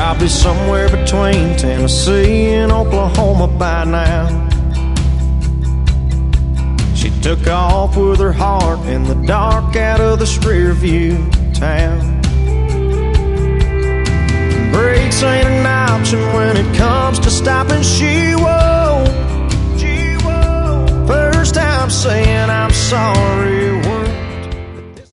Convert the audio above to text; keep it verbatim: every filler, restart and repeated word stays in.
probably somewhere between Tennessee and Oklahoma by now. She took off with her heart in the dark out of this rear view town. Brakes ain't an option when it comes to stopping. She won't. She won't. First time saying I'm sorry.